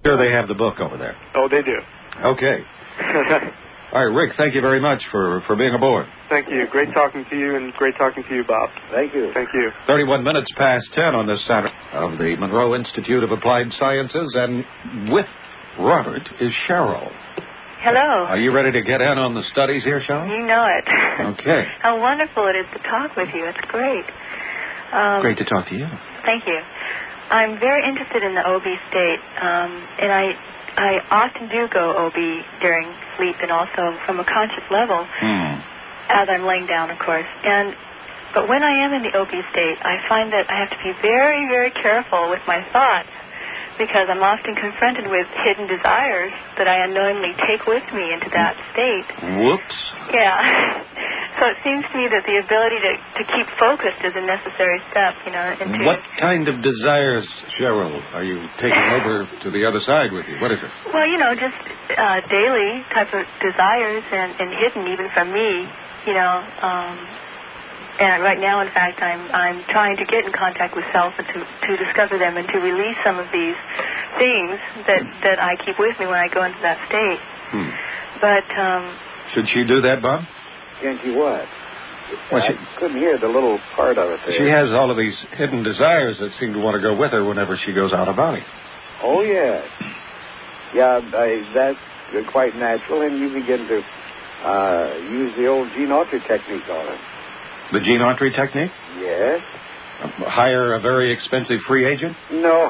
Sure, they have the book over there. Oh, they do. Okay. All right, Rick, thank you very much for being aboard. Thank you. Great talking to you, and great talking to you, Bob. Thank you. Thank you. 31 minutes past 10 on this Saturday of the Monroe Institute of Applied Sciences, and with Robert is Cheryl. Hello. Are you ready to get in on the studies here, Cheryl? You know it. Okay. How wonderful it is to talk with you. It's great. Great to talk to you. Thank you. I'm very interested in the OB state, and I often do go OB during sleep and also from a conscious level as I'm laying down, of course. But when I am in the OB state, I find that I have to be very, very careful with my thoughts because I'm often confronted with hidden desires that I unknowingly take with me into that state. Whoops. Yeah. So it seems to me that the ability to keep focused is a necessary step, What kind of desires, Cheryl, are you taking over to the other side with you? What is this? Well, just daily type of desires and hidden even from me, and right now, in fact, I'm trying to get in contact with self and to discover them and to release some of these things that I keep with me when I go into that state. But should she do that, Bob? Can't you what? Well, I couldn't hear the little part of it there. She has all of these hidden desires that seem to want to go with her whenever she goes out of body. Oh, yes. Yeah, that's quite natural, and you begin to use the old Gene Autry technique on it. The Gene Autry technique? Yes. Hire a very expensive free agent? No.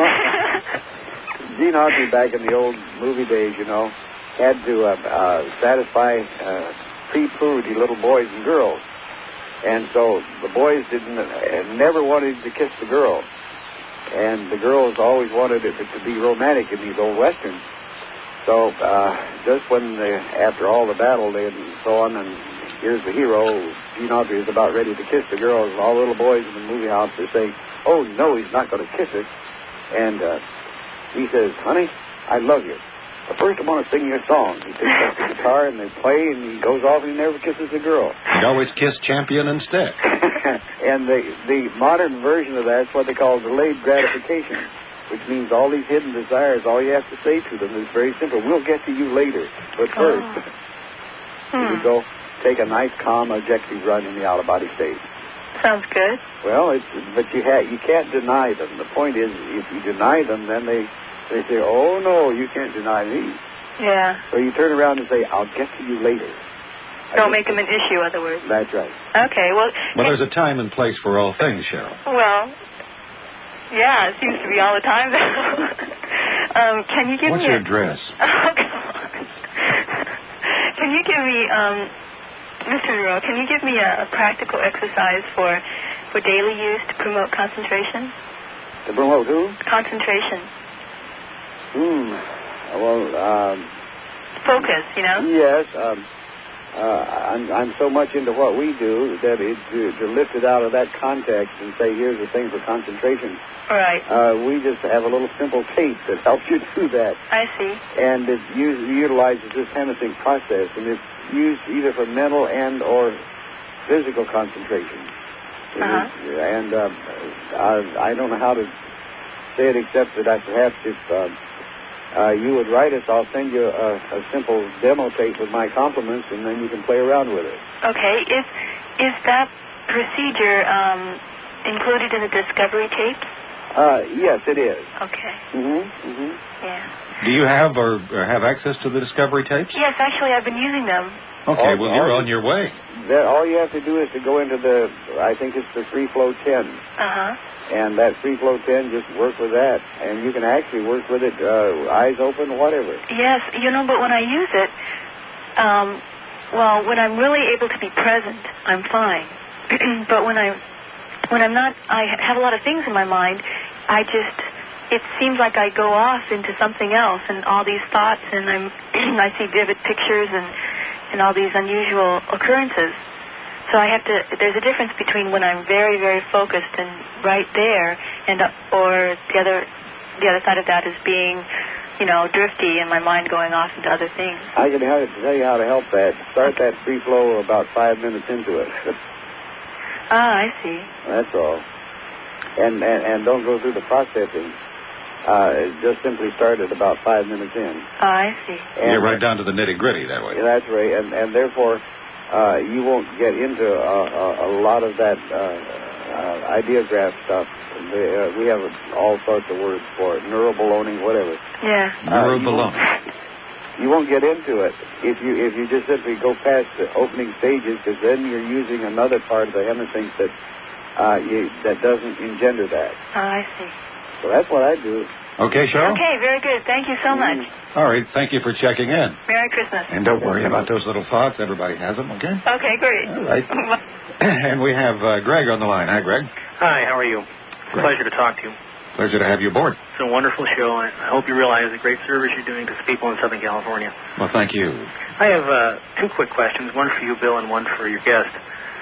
Gene Autry, back in the old movie days, had to satisfy pre-prudy little boys and girls. And so the boys never wanted to kiss the girl. And the girls always wanted it to be romantic in these old westerns. So just when after all the battle and so on, and here's the hero, Gene Autry is about ready to kiss the girls, and all the little boys in the movie house are saying, oh, no, he's not going to kiss her. And he says, honey, I love you. But first I want to sing you a song. He picks up the guitar and they play, and he goes off and he never kisses a girl. He'd always kiss Champion instead. And the modern version of that is what they call delayed gratification, which means all these hidden desires, all you have to say to them is very simple. We'll get to you later. But first, you go take a nice, calm, objective run in the out-of-body state. Sounds good. Well, but you can't deny them. The point is, if you deny them, then they say, oh, no, you can't deny me. Yeah. So you turn around and say, I'll get to you later. Don't make them an issue, in other words. That's right. Okay, well... Well, there's a time and place for all things, Cheryl. Well, yeah, it seems to be all the time, though. Can you give What's me your address? Oh, God. Can you give me, Mr. Monroe, can you give me a practical exercise for daily use to promote concentration? To promote who? Concentration. Well, focus, Yes. I'm so much into what we do that to lift it out of that context and say, here's the thing for concentration. All right. We just have a little simple tape that helps you do that. I see. And it utilizes this Hennessy process, and it's used either for mental and or physical concentration. And I don't know how to say it except that perhaps if you would write us, I'll send you a simple demo tape with my compliments, and then you can play around with it. Okay. Is that procedure included in the discovery tapes? Yes, it is. Okay. Yeah. Do you have or have access to the discovery tapes? Yes, actually, I've been using them. Okay, well, you're on your way. All you have to do is to go into I think it's the Free Flow 10. And that Free Flow 10, just work with that. And you can actually work with it, eyes open, whatever. Yes, but when I use it, when I'm really able to be present, I'm fine. But when I'm not, I have a lot of things in my mind, it seems like I go off into something else and all these thoughts, and I see vivid pictures and all these unusual occurrences. So there's a difference between when I'm very, very focused and right there, or the other side of that is being, drifty and my mind going off into other things. I can tell you how to help that. Start that free flow about 5 minutes into it. I see. That's all. And don't go through the processing. just simply started about 5 minutes in. Oh, I see. And you're right down to the nitty-gritty that way. That's right, and therefore you won't get into a lot of that ideograph stuff. We have all sorts of words for it, neuroballooning, whatever. Yeah. Neuroballoning. You won't get into it if you just simply go past the opening stages, because then you're using another part of the hemisphere that doesn't engender that. Oh, I see. So that's what I do. Okay, Cheryl? Okay, very good. Thank you so much. All right, thank you for checking in. Merry Christmas. And don't worry about those little thoughts. Everybody has them, okay? Okay, great. All right. And we have Greg on the line. Hi, Greg. Hi, how are you? Great. Pleasure to talk to you. Pleasure to have you aboard. It's a wonderful show. I hope you realize the great service you're doing to people in Southern California. Well, thank you. I have two quick questions, one for you, Bill, and one for your guest.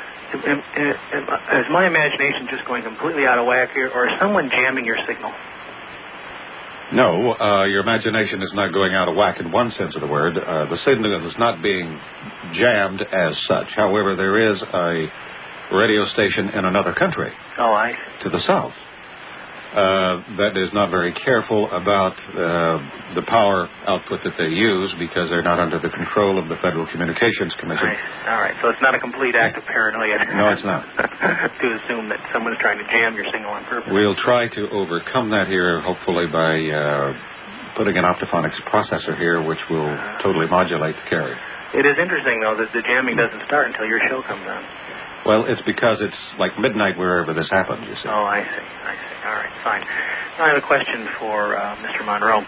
Is my imagination just going completely out of whack here, or is someone jamming your signal? No, your imagination is not going out of whack in one sense of the word. The signal is not being jammed as such. However, there is a radio station in another country. Oh, I see. To the south. That is not very careful about the power output that they use, because they're not under the control of the Federal Communications Commission. All right, so it's not a complete act of paranoia. No, it's not. To assume that someone's trying to jam your signal on purpose. We'll try to overcome that here, hopefully, by putting an optophonics processor here, which will totally modulate the carrier. It is interesting, though, that the jamming doesn't start until your show comes on. Well, it's because it's like midnight wherever this happens, you see. Oh, I see. All right, fine. Now I have a question for Mr. Monroe.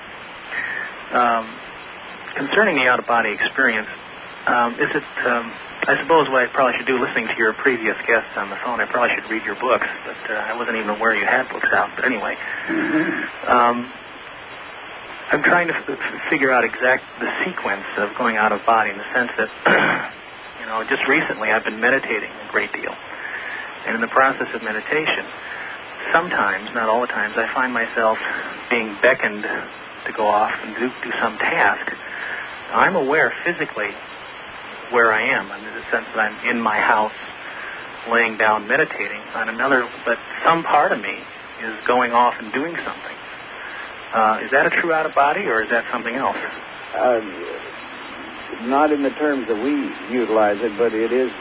Concerning the out-of-body experience, is it, I suppose what I probably should do, listening to your previous guests on the phone, I probably should read your books, but I wasn't even aware you had books out. But anyway, I'm trying to figure out the sequence of going out of body, in the sense that, just recently I've been meditating a great deal. And in the process of meditation, sometimes, not all the times, I find myself being beckoned to go off and do some task. I'm aware physically where I am, in the sense that I'm in my house, laying down, meditating on another, but some part of me is going off and doing something. Is that a true out-of-body, or is that something else? Not in the terms that we utilize it, but it is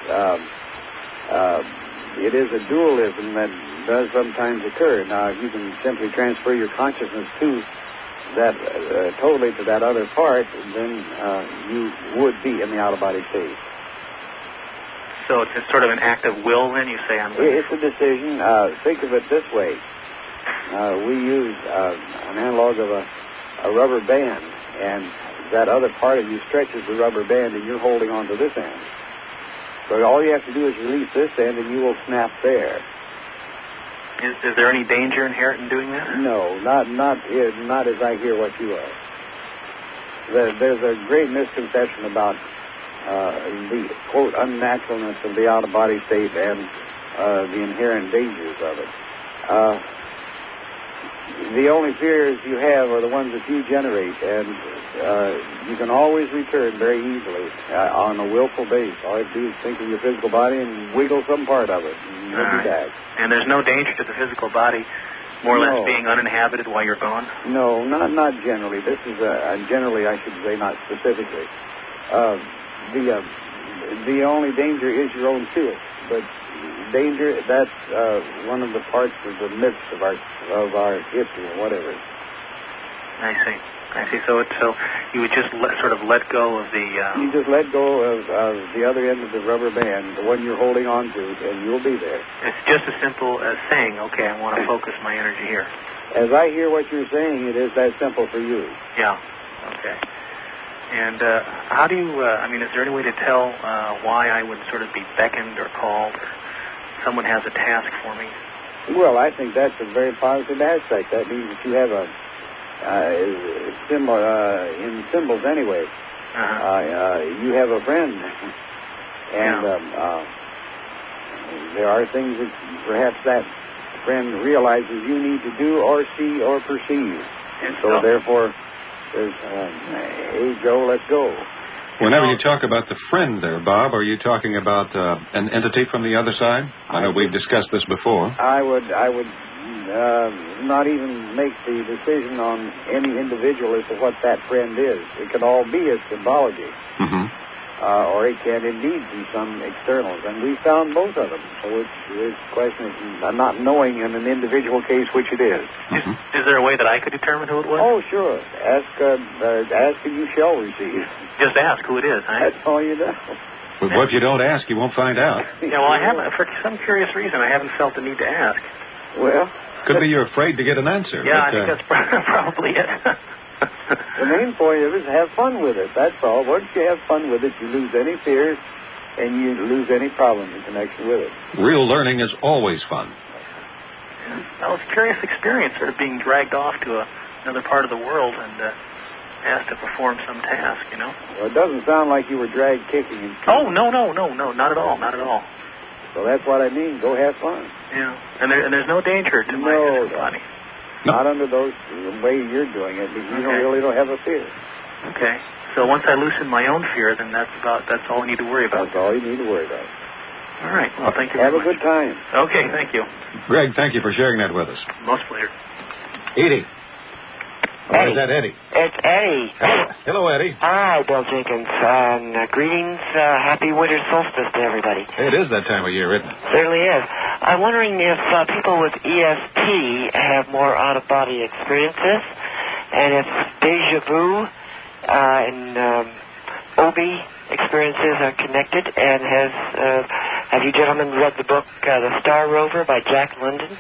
a dualism that does sometimes occur. Now, if you can simply transfer your consciousness to that totally to that other part, then you would be in the out-of-body state. So it's sort of an act of will, then, you say? It's a decision. Think of it this way. We use an analog of a rubber band, and that other part of you stretches the rubber band, and you're holding on to this end. So all you have to do is release this end, and you will snap there. Is there any danger inherent in doing that? No, not as I hear what you are. There's a great misconception about the, quote, unnaturalness of the out-of-body state and the inherent dangers of it. The only fears you have are the ones that you generate, and you can always return very easily on a willful base. All you have to do is think of your physical body and wiggle some part of it, and you'll be back. And there's no danger to the physical body more or less being uninhabited while you're gone? No, not generally. This is generally, I should say, not specifically. The only danger is your own fear, but danger, that's one of the parts of the myths of our history or whatever. I see. So you would just sort of let go of the... You just let go of the other end of the rubber band, the one you're holding on to, and you'll be there. It's just as simple as saying, okay, I want to focus my energy here. As I hear what you're saying, it is that simple for you. Yeah. Okay. And how do you, is there any way to tell why I would sort of be beckoned or called? Someone has a task for me? Well, I think that's a very positive aspect. That means that you have a symbol, in symbols anyway. You have a friend. And there are things that perhaps that friend realizes you need to do or see or perceive. And so therefore, there's, hey, Joe, let's go. Whenever you talk about the friend there, Bob, are you talking about an entity from the other side? I know we've discussed this before. I would not even make the decision on any individual as to what that friend is. It could all be a symbology. Mm-hmm. Or it can indeed be some externals. And we found both of them. So it's a question of not knowing in an individual case which it is. Mm-hmm. Is there a way that I could determine who it was? Oh, sure. Ask and you shall receive. Just ask who it is, huh? That's all you know. But what if you don't ask, you won't find out. Yeah, well, I haven't, for some curious reason, I haven't felt the need to ask. Well, Could be you're afraid to get an answer. Yeah, but, I think that's probably it. the main point of it is have fun with it. That's all. Once you have fun with it, you lose any fears and you lose any problem in connection with it. Real learning is always fun. Well, it's a curious experience, sort of being dragged off to another part of the world and asked to perform some task, you know. Well, it doesn't sound like you were dragged kicking and Oh, no, not at all, not at all. So that's what I mean. Go have fun. Yeah, and there's no danger to my physical body. No. Not under the way you're doing it. You don't have a fear. Okay. So once I loosen my own fear, then that's all I need to worry about. That's all you need to worry about. All right. Well, thank you Have very a good time. Okay, thank you. Greg, thank you for sharing that with us. Most pleasure. Edie. Or is that Eddie? It's Eddie. Hello, Eddie. Hi, Bill Jenkins. Greetings. Happy winter solstice to everybody. It is that time of year, isn't it? Certainly is. I'm wondering if people with ESP have more out-of-body experiences, and if deja vu and OB experiences are connected, and have you gentlemen read the book The Star Rover by Jack London?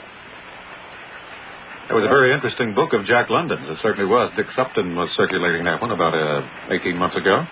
It was a very interesting book of Jack London's. It certainly was. Dick Supton was circulating that one about 18 months ago.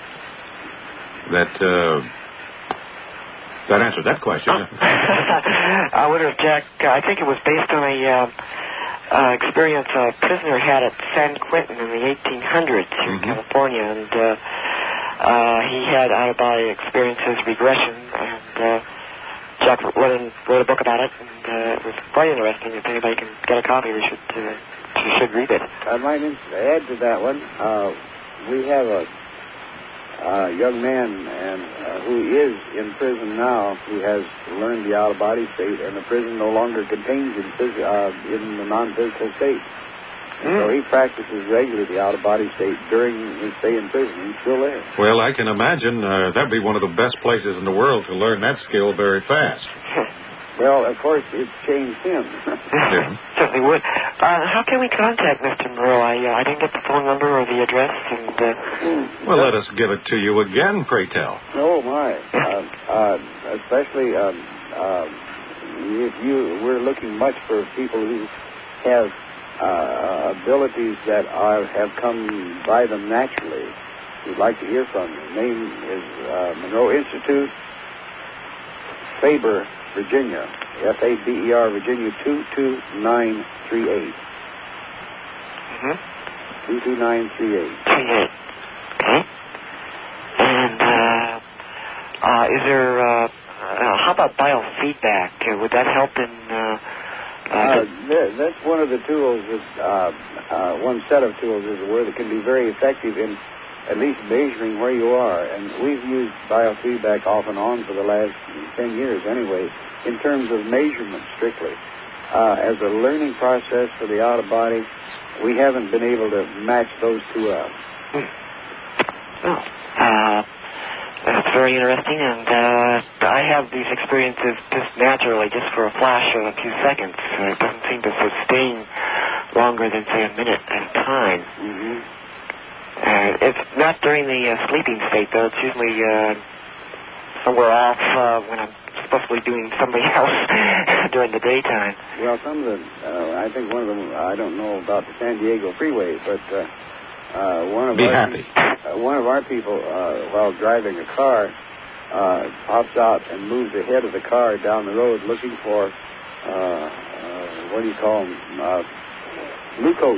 That answered that question. I wonder if Jack, I think it was based on a experience a prisoner had at San Quentin in the 1800s in California, and he had out-of-body experiences, regression, and Jack London wrote a book about it, and it was quite interesting. If anybody can get a copy, you should read it. I might add to that one. We have a young man who is in prison now, who has learned the out-of-body state, and the prison no longer contains him in the non-physical state. So he practices regularly the out-of-body state during his stay in prison. He's still there. Well, I can imagine that'd be one of the best places in the world to learn that skill very fast. Well, of course, it's changed him. Yeah. Certainly would. How can we contact Mr. Moreau? I didn't get the phone number or the address. And Well, let us give it to you again, pray tell. Oh, my. Especially if we're looking much for people who have abilities that have come by them naturally. We'd like to hear from you. The name is Monroe Institute, Faber, Virginia, Faber, Virginia, 22938. 22938. Okay. And is there, how about biofeedback? Would that help in... that's one of the tools, one set of tools, as it were, that can be very effective in at least measuring where you are. And we've used biofeedback off and on for the last 10 years anyway, in terms of measurement strictly. As a learning process for the out-of-body, we haven't been able to match those two up. That's very interesting, and I have these experiences just naturally, just for a flash of a few seconds. It doesn't seem to sustain longer than, say, a minute at a time. It's not during the sleeping state, though. It's usually somewhere off when I'm supposed to be doing something else during the daytime. Well, some of the, I think one of them, I don't know about the San Diego freeway, but one of our people, while driving a car, pops out and moves the head of the car down the road looking for, what do you call them, glucose.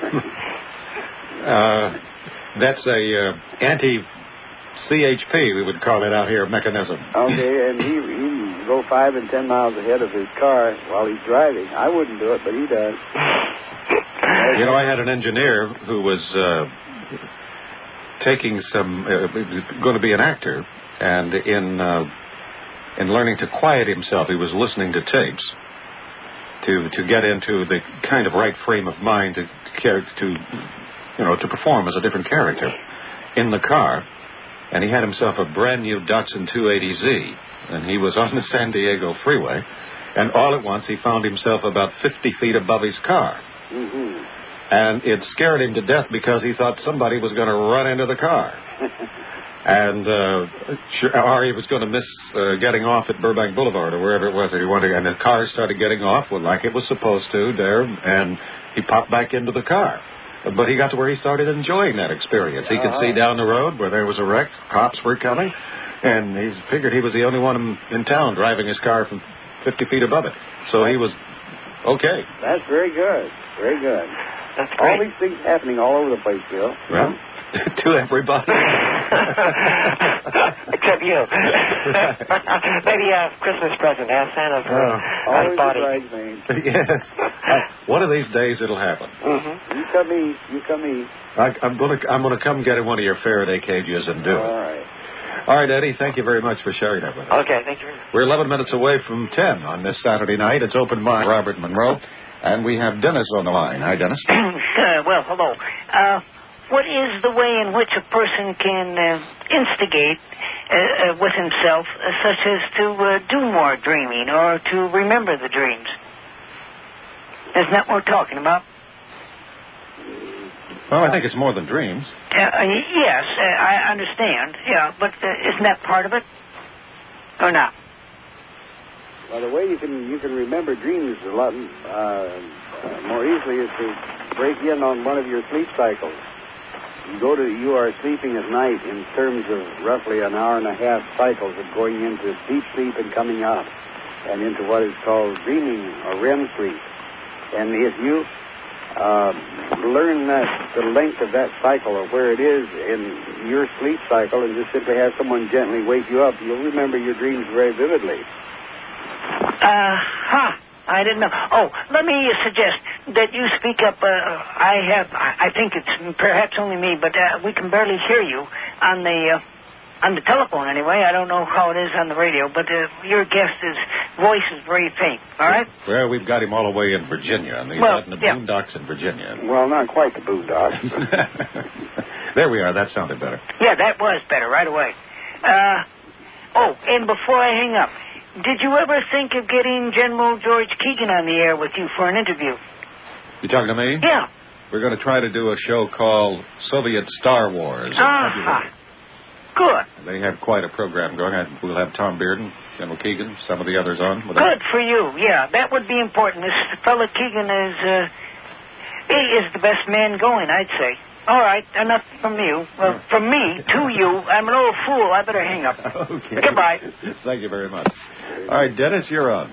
That's a anti-CHP, we would call it out here, mechanism. Okay, and he go 5 and 10 miles ahead of his car while he's driving. I wouldn't do it, but he does. You know, I had an engineer who was taking going to be an actor, and in learning to quiet himself, he was listening to tapes. to get into the kind of right frame of mind to perform as a different character in the car. And he had himself a brand new Datsun 280Z, and he was on the San Diego freeway, and all at once he found himself about 50 feet above his car. Mm-hmm. And it scared him to death because he thought somebody was going to run into the car. And or he was going to miss getting off at Burbank Boulevard or wherever it was that he wanted. And the car started getting off like it was supposed to there, and he popped back into the car. But he got to where he started enjoying that experience. He could see down the road where there was a wreck, cops were coming, and he figured he was the only one in town driving his car from 50 feet above it. So he was okay. That's very good. Very good. That's great. All these things happening all over the place, Bill. Well, to everybody. Except you. Maybe a Christmas present. Ask Santa for a body. Bridesmaid. Yes. One of these days it'll happen. Mm-hmm. You come eat. I'm gonna come get in one of your Faraday cages and do it. All right. All right, Eddie. Thank you very much for sharing that with us. Okay, thank you. We're 11 minutes away from 10 on this Saturday night. It's Open Mind, Robert Monroe, and we have Dennis on the line. Hi, Dennis. Well, hello. What is the way in which a person can instigate with himself, such as to do more dreaming or to remember the dreams? Isn't that what we're talking about? Well, I think it's more than dreams. Yes, I understand. Yeah, but isn't that part of it, or not? Well, the way you can remember dreams a lot more easily is to break in on one of your sleep cycles. You are sleeping at night in terms of roughly an hour and a half cycles of going into deep sleep and coming out, and into what is called dreaming or REM sleep. And if you learn the length of that cycle or where it is in your sleep cycle, and just simply have someone gently wake you up, you'll remember your dreams very vividly. I didn't know. Oh, let me suggest that you speak up. I think it's perhaps only me, but we can barely hear you on the telephone anyway. I don't know how it is on the radio, but your guest's voice is very faint. All right? Well, we've got him all the way in Virginia, and he's out in the boondocks in Virginia. Well, not quite the boondocks. There we are. That sounded better. Yeah, that was better right away. And before I hang up, did you ever think of getting General George Keegan on the air with you for an interview? You talking to me? Yeah. We're going to try to do a show called Soviet Star Wars. Good. They have quite a program going. We'll have Tom Bearden, General Keegan, some of the others on. Good for you. Yeah, that would be important. This fella Keegan is the best man going, I'd say. All right, enough from you. Well, from me to you. I'm an old fool. I better hang up. Okay. Goodbye. Thank you very much. All right, Dennis, you're on.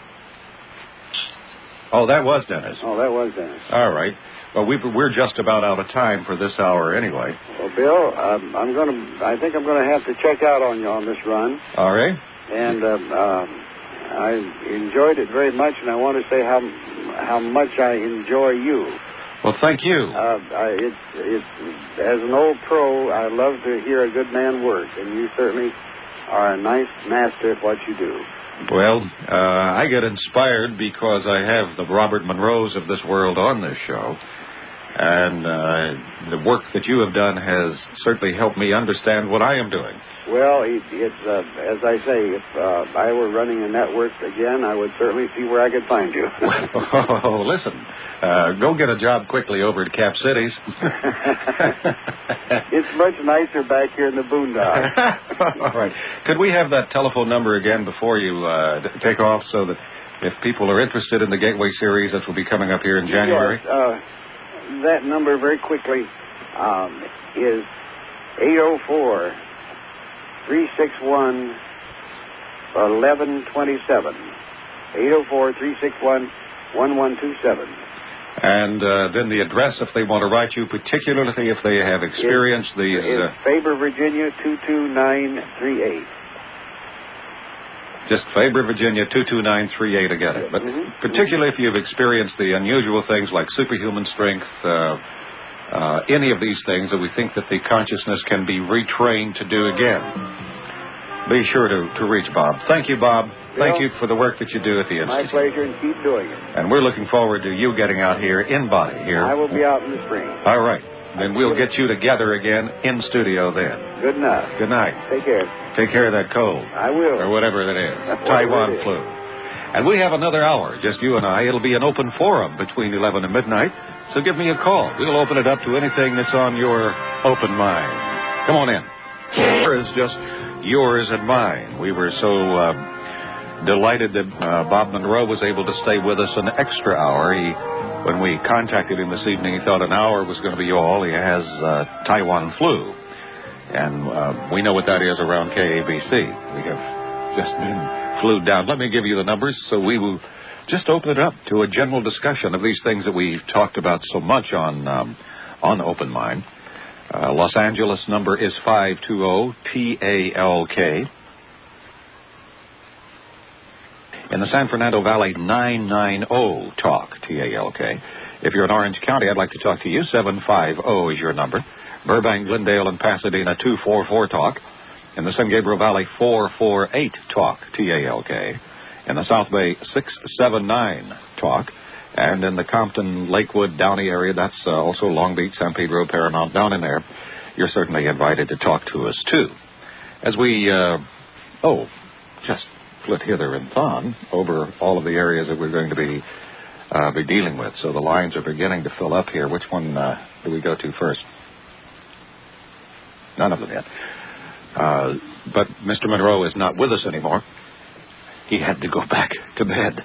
Oh, that was Dennis. Oh, that was Dennis. All right. Well, we're just about out of time for this hour anyway. Well, Bill, I think I'm gonna have to check out on you on this run. All right. And I enjoyed it very much, and I want to say how much I enjoy you. Well, thank you. It's as an old pro, I love to hear a good man work, and you certainly are a nice master at what you do. Well, I get inspired because I have the Robert Monroes of this world on this show. And the work that you have done has certainly helped me understand what I am doing. Well, it's as I say, if I were running a network again, I would certainly see where I could find you. Oh, listen, go get a job quickly over at Cap Cities. It's much nicer back here in the boondocks. All right. Could we have that telephone number again before you take off so that if people are interested in the Gateway Series that will be coming up here in January? Yes, that number very quickly is 804-361-1127. 804-361-1127. And then the address, if they want to write you, particularly if they have experienced these... It's Faber, Virginia, 22938. Just Faber, Virginia, 22938 again. But particularly if you've experienced the unusual things like superhuman strength, any of these things that we think that the consciousness can be retrained to do again. be sure to reach Bob. Thank you, Bob. Bill, thank you for the work that you do at the Institute. My pleasure, and keep doing it. And we're looking forward to you getting out here in body here. I will be out in the spring. All right. Then we'll get you together again in studio then. Good enough. Good night. Take care. Take care of that cold. I will. Or whatever that is. Taiwan flu. And we have another hour, just you and I. It'll be an open forum between 11 and midnight. So give me a call. We'll open it up to anything that's on your open mind. Come on in. Here is just yours and mine. We were so delighted that Bob Monroe was able to stay with us an extra hour. When we contacted him this evening, he thought an hour was going to be all. He has Taiwan flu. And we know what that is around KABC. We have just been flued down. Let me give you the numbers so we will just open it up to a general discussion of these things that we've talked about so much on Open Mind. Los Angeles number is 520-TALK. In the San Fernando Valley, 990-TALK, T-A-L-K. If you're in Orange County, I'd like to talk to you. 750 is your number. Burbank, Glendale, and Pasadena, 244-TALK. In the San Gabriel Valley, 448-TALK, T-A-L-K. In the South Bay, 679-TALK. And in the Compton, Lakewood, Downey area, that's also Long Beach, San Pedro, Paramount, down in there, you're certainly invited to talk to us, too. As we, just flit hither and thon over all of the areas that we're going to be dealing with. So the lines are beginning to fill up here. Which one do we go to first? None of them yet. But Mr. Monroe is not with us anymore. He had to go back to bed.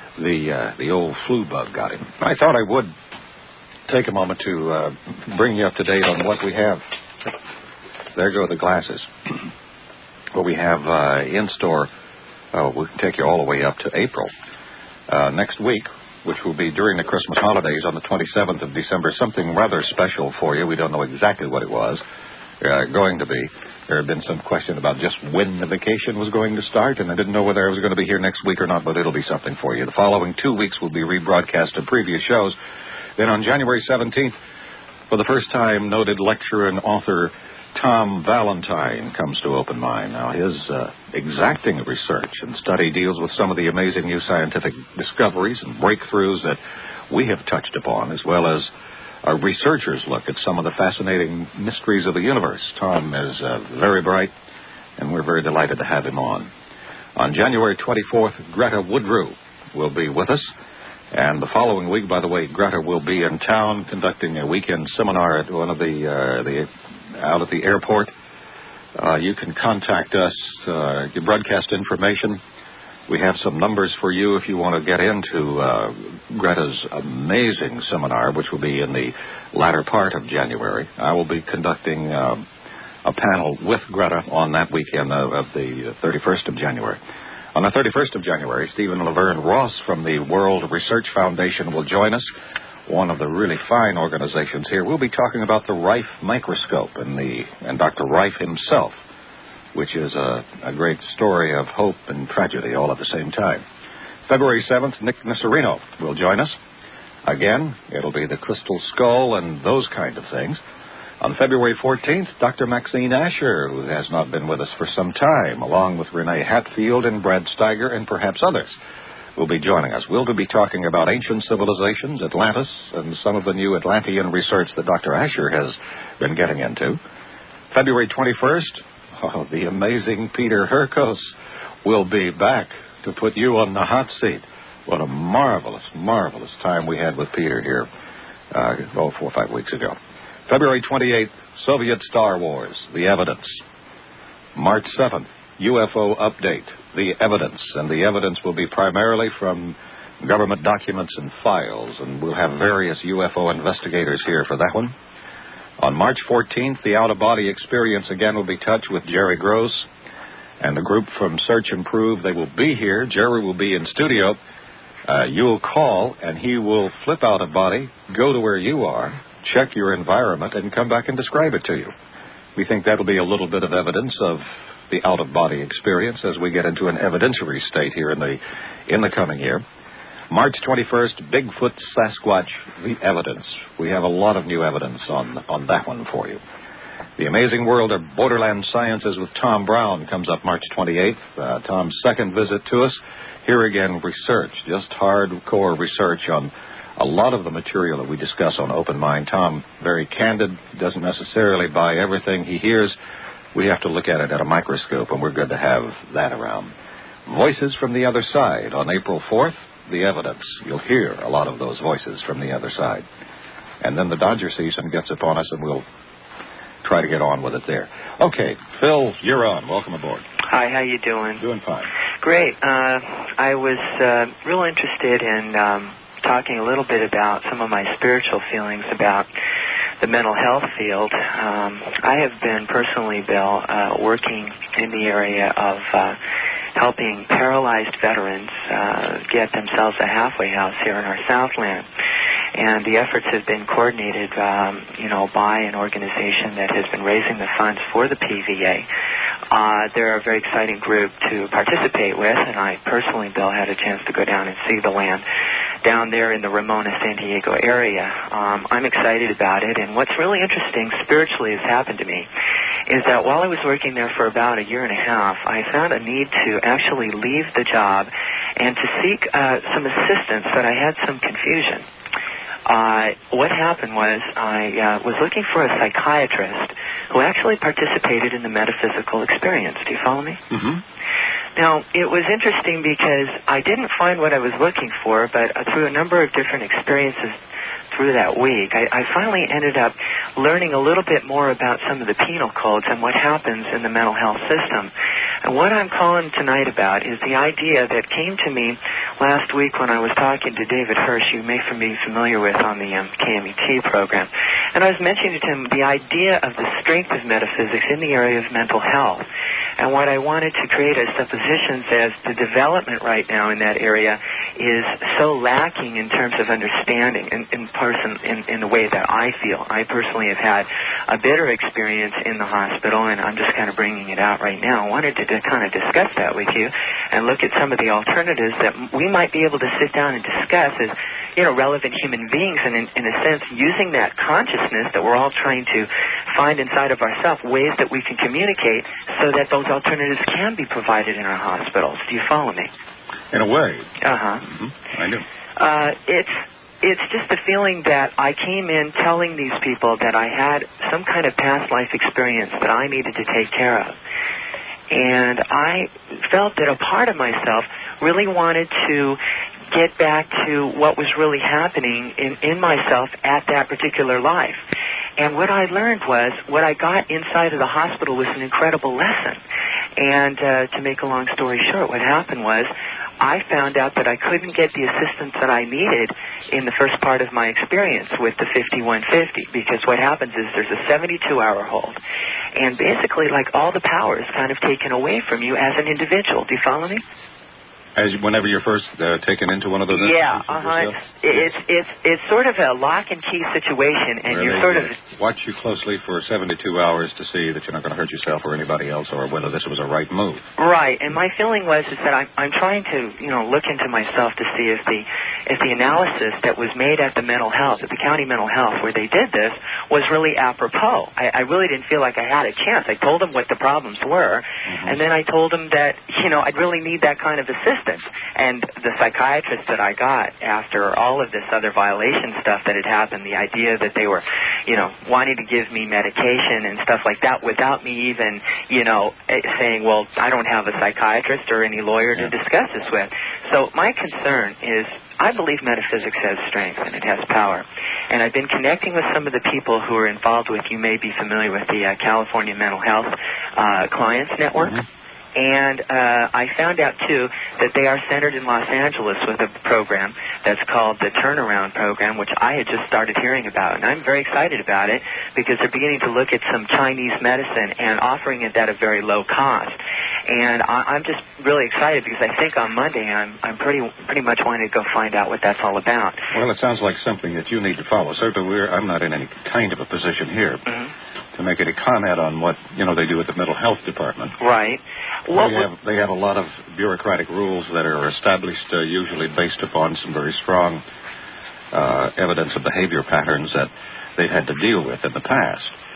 The old flu bug got him. I thought I would take a moment to bring you up to date on what we have. There go the glasses. What we have in store, we can take you all the way up to April. Next week, which will be during the Christmas holidays on the 27th of December, something rather special for you. We don't know exactly what it was going to be. There had been some question about just when the vacation was going to start, and I didn't know whether I was going to be here next week or not, but it'll be something for you. The following 2 weeks will be rebroadcast of previous shows. Then on January 17th, for the first time, noted lecturer and author Tom Valentine comes to Open Mind. Now, his exacting research and study deals with some of the amazing new scientific discoveries and breakthroughs that we have touched upon, as well as a researcher's look at some of the fascinating mysteries of the universe. Tom is very bright, and we're very delighted to have him on. On January 24th, Greta Woodrue will be with us. And the following week, by the way, Greta will be in town conducting a weekend seminar at one of out at the airport. You can contact us, your broadcast information. We have some numbers for you if you want to get into Greta's amazing seminar, which will be in the latter part of January. I will be conducting a panel with Greta on that weekend of the 31st of January. On the 31st of January, Stephen Laverne Ross from the World Research Foundation will join us, one of the really fine organizations here. We'll be talking about the Rife microscope and Dr. Rife himself, which is a great story of hope and tragedy all at the same time. February 7th, Nick Nisarino will join us. Again, it'll be the crystal skull and those kind of things. On February 14th, Dr. Maxine Asher, who has not been with us for some time, along with Renee Hatfield and Brad Steiger and perhaps others, will be joining us. We'll be talking about ancient civilizations, Atlantis, and some of the new Atlantean research that Dr. Asher has been getting into. February 21st, the amazing Peter Hurkos will be back to put you on the hot seat. What a marvelous, marvelous time we had with Peter here 4 or 5 weeks ago. February 28th, Soviet Star Wars, The Evidence. March 7th, UFO Update, The Evidence. And the evidence will be primarily from government documents and files. And we'll have various UFO investigators here for that one. On March 14th, the out-of-body experience again will be touched with Jerry Gross and the group from Search and Prove. They will be here. Jerry will be in studio. You'll call, and he will flip out a body, go to where you are, check your environment, and come back and describe it to you. We think that'll be a little bit of evidence of the out-of-body experience as we get into an evidentiary state here in the coming year. March 21st, Bigfoot, Sasquatch, The Evidence. We have a lot of new evidence on that one for you. The Amazing World of Borderland Sciences with Tom Brown comes up March 28th. Tom's second visit to us. Here again, research, just hardcore research on a lot of the material that we discuss on Open Mind. Tom, very candid, doesn't necessarily buy everything he hears. We have to look at it at a microscope, and we're good to have that around. Voices from the Other Side on April 4th, The Evidence. You'll hear a lot of those voices from the other side. And then the Dodger season gets upon us, and we'll try to get on with it there. Okay, Phil, you're on. Welcome aboard. Hi, how you doing? Doing fine. Great. I was real interested in talking a little bit about some of my spiritual feelings about the mental health field. I have been personally, Bill, working in the area of helping paralyzed veterans get themselves a halfway house here in our Southland. And the efforts have been coordinated, by an organization that has been raising the funds for the PVA. They're a very exciting group to participate with, and I personally, Bill, had a chance to go down and see the land down there in the Ramona, San Diego area. I'm excited about it, and what's really interesting spiritually has happened to me is that while I was working there for about a year and a half, I found a need to actually leave the job and to seek some assistance, that I had some confusion. What happened was I was looking for a psychiatrist who actually participated in the metaphysical experience. Do you follow me? Mm-hmm. Now, it was interesting because I didn't find what I was looking for, but through a number of different experiences through that week, I finally ended up learning a little bit more about some of the penal codes and what happens in the mental health system. And what I'm calling tonight about is the idea that came to me last week when I was talking to David Hirsch, you may be familiar with on the KMET program. And I was mentioning to him the idea of the strength of metaphysics in the area of mental health. And what I wanted to create as suppositions as the development right now in that area is so lacking in terms of understanding in the way that I feel. I personally have had a bitter experience in the hospital, and I'm just kind of bringing it out right now. I wanted to kind of discuss that with you and look at some of the alternatives that we might be able to sit down and discuss as, relevant human beings, and in a sense using that consciousness that we're all trying to find inside of ourselves, ways that we can communicate so that those alternatives can be provided in our hospitals. Do you follow me? In a way. Uh-huh. Mm-hmm. I do. It's just the feeling that I came in telling these people that I had some kind of past life experience that I needed to take care of. And I felt that a part of myself really wanted to get back to what was really happening in myself at that particular life. And what I learned was, what I got inside of the hospital was an incredible lesson. And to make a long story short, what happened was, I found out that I couldn't get the assistance that I needed in the first part of my experience with the 5150, because what happens is there's a 72-hour hold. And basically, like, all the power is kind of taken away from you as an individual. Do you follow me? Whenever you're first taken into one of those it's sort of a lock and key situation, and where you're sort of watch you closely for 72 hours to see that you're not going to hurt yourself or anybody else, or whether this was a right move. Right, and my feeling was is that I'm trying to look into myself to see if the analysis that was made at the mental health, at the county mental health, where they did this, was really apropos. I really didn't feel like I had a chance. I told them what the problems were, and then I told them that I'd really need that kind of assistance. And the psychiatrist that I got after all of this other violation stuff that had happened, the idea that they were, wanting to give me medication and stuff like that without me even, saying, well, I don't have a psychiatrist or any lawyer to discuss this with. So my concern is, I believe metaphysics has strength and it has power. And I've been connecting with some of the people who are involved with, you may be familiar with the California Mental Health Clients Network. Mm-hmm. And I found out, too, that they are centered in Los Angeles with a program that's called the Turnaround Program, which I had just started hearing about. And I'm very excited about it because they're beginning to look at some Chinese medicine and offering it at a very low cost. And I'm just really excited because I think on Monday I'm pretty much wanting to go find out what that's all about. Well, it sounds like something that you need to follow. Certainly, I'm not in any kind of a position here to make any comment on what they do at the mental health department. Right. They have a lot of bureaucratic rules that are established, usually based upon some very strong evidence of behavior patterns that they've had to deal with in the past.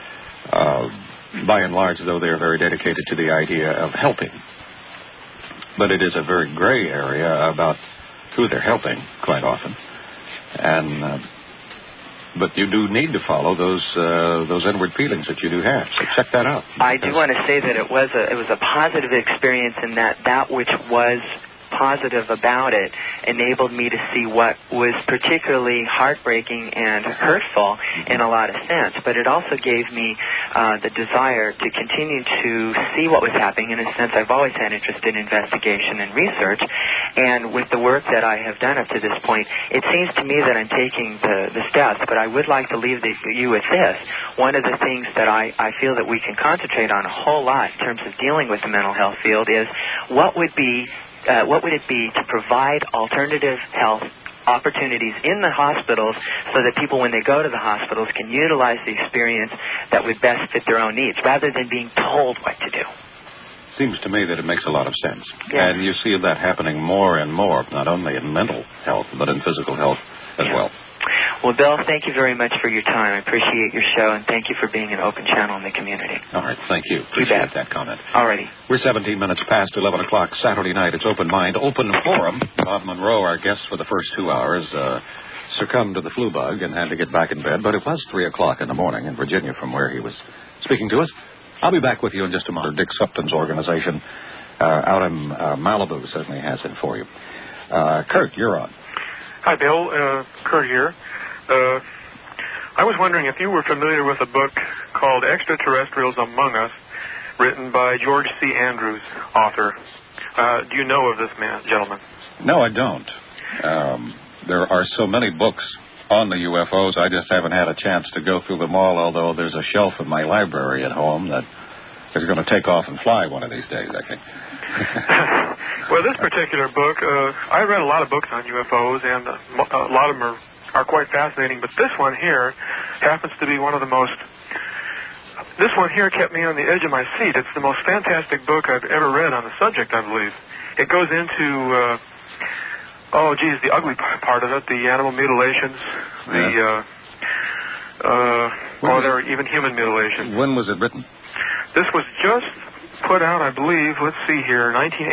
By and large, though, they are very dedicated to the idea of helping. But it is a very gray area about who they're helping quite often. And but you do need to follow those inward feelings that you do have. So check that out. I do want to say that it was a positive experience in that which was positive about it enabled me to see what was particularly heartbreaking and hurtful in a lot of sense. But it also gave me the desire to continue to see what was happening. In a sense, I've always had interest in investigation and research. And with the work that I have done up to this point, it seems to me that I'm taking the steps. But I would like to leave you with this. One of the things that I feel that we can concentrate on a whole lot in terms of dealing with the mental health field is what would it be to provide alternative health opportunities in the hospitals so that people, when they go to the hospitals, can utilize the experience that would best fit their own needs rather than being told what to do. Seems to me that it makes a lot of sense. Yeah. And you see that happening more and more, not only in mental health, but in physical health as well. Well, Bill, thank you very much for your time. I appreciate your show, and thank you for being an open channel in the community. All right, thank you. Appreciate that comment. All righty. We're 17 minutes past 11 o'clock Saturday night. It's Open Mind, Open Forum. Bob Monroe, our guest for the first 2 hours, succumbed to the flu bug and had to get back in bed, but it was 3 o'clock in the morning in Virginia from where he was speaking to us. I'll be back with you in just a moment. Dick Supton's organization out in Malibu certainly has it for you. Kurt, you're on. Hi, Bill. Kurt here. I was wondering if you were familiar with a book called Extraterrestrials Among Us, written by George C. Andrews, author. Do you know of this gentleman? No, I don't. There are so many books on the UFOs, I just haven't had a chance to go through them all, although there's a shelf in my library at home that is going to take off and fly one of these days, I think. Well, this particular book, I read a lot of books on UFOs, and a lot of them are quite fascinating, but this one here happens to be one of the most... This one here kept me on the edge of my seat. It's the most fantastic book I've ever read on the subject, I believe. It goes into... the ugly part of it, the animal mutilations, there are even human mutilations. When was it written? This was just put out, I believe, let's see here,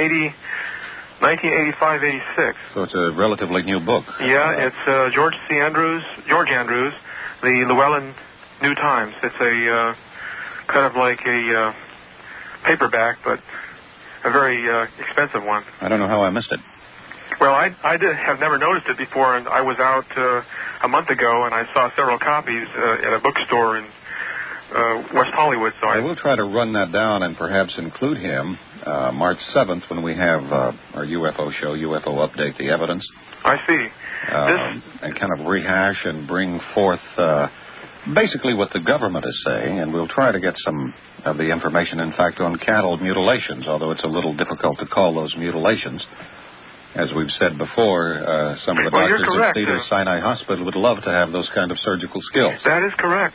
1985, 86. So it's a relatively new book. Yeah, it's George Andrews, the Llewellyn New Times. It's a kind of like a paperback, but a very expensive one. I don't know how I missed it. Well, I have never noticed it before, and I was out a month ago, and I saw several copies at a bookstore in West Hollywood. So I will try to run that down and perhaps include him March 7th when we have our UFO show, UFO Update, the evidence. I see. And kind of rehash and bring forth basically what the government is saying, and we'll try to get some of the information, in fact, on cattle mutilations, although it's a little difficult to call those mutilations. As we've said before, some of the doctors at Cedars-Sinai Hospital would love to have those kind of surgical skills. That is correct.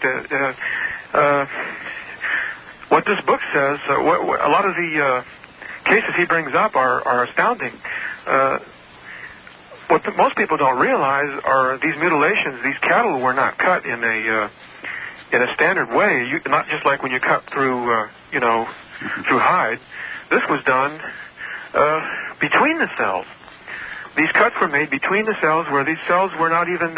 What this book says, a lot of the cases he brings up are astounding. What most people don't realize are these mutilations. These cattle were not cut in a standard way. Not just like when you cut through, through hide. This was done between the cells. These cuts were made between the cells, where these cells were not even.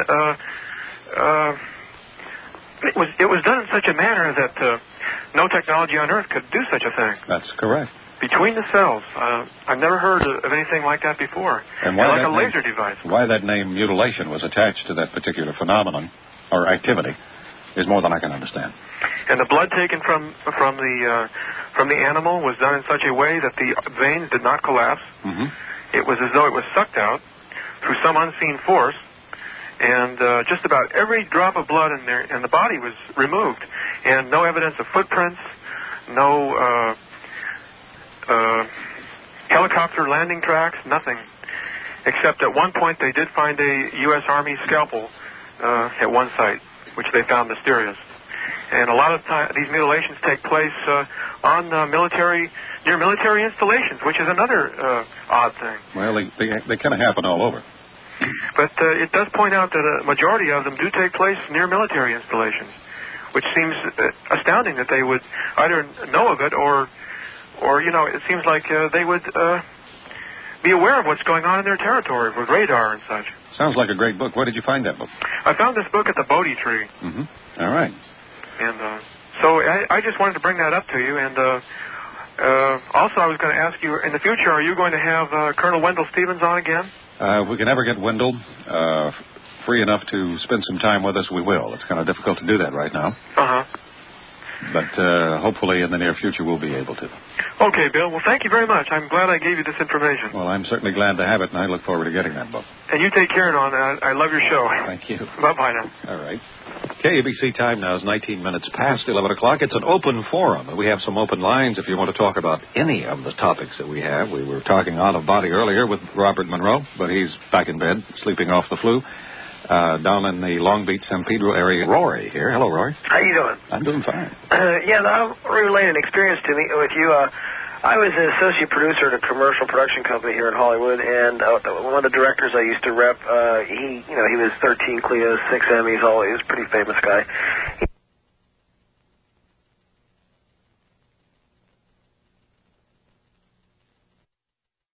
It was done in such a manner that no technology on Earth could do such a thing. That's correct. Between the cells, I've never heard of anything like that before. And why like a laser device. Why that name mutilation was attached to that particular phenomenon or activity is more than I can understand. And the blood taken from the animal was done in such a way that the veins did not collapse. Mm-hmm. It was as though it was sucked out through some unseen force, and just about every drop of blood in the body was removed, and no evidence of footprints, no helicopter landing tracks, nothing. Except at one point they did find a U.S. Army scalpel at one site, which they found mysterious. And a lot of these mutilations take place on near military installations, which is another odd thing. Well, they kind of happen all over. But it does point out that a majority of them do take place near military installations, which seems astounding that they would either know of it or it seems like they would be aware of what's going on in their territory with radar and such. Sounds like a great book. Where did you find that book? I found this book at the Bodhi Tree. Mm-hmm. All right. And so I just wanted to bring that up to you. And also I was going to ask you, in the future, are you going to have Colonel Wendell Stevens on again? If we can ever get Wendell free enough to spend some time with us, we will. It's kind of difficult to do that right now. Uh-huh. But hopefully in the near future we'll be able to. Okay, Bill. Well, thank you very much. I'm glad I gave you this information. Well, I'm certainly glad to have it, and I look forward to getting that book. And you take care, Don. I love your show. Thank you. Bye-bye now. All right. KABC time now is 19 minutes past 11 o'clock. It's an open forum. We have some open lines if you want to talk about any of the topics that we have. We were talking out of body earlier with Robert Monroe, but he's back in bed, sleeping off the flu. Down in the Long Beach, San Pedro area. Rory here. Hello, Rory. How you doing? I'm doing fine. I'll relate an experience with you. I was an associate producer at a commercial production company here in Hollywood, and one of the directors I used to rep, he was 13 Clios, 6 Emmys, he was a pretty famous guy. He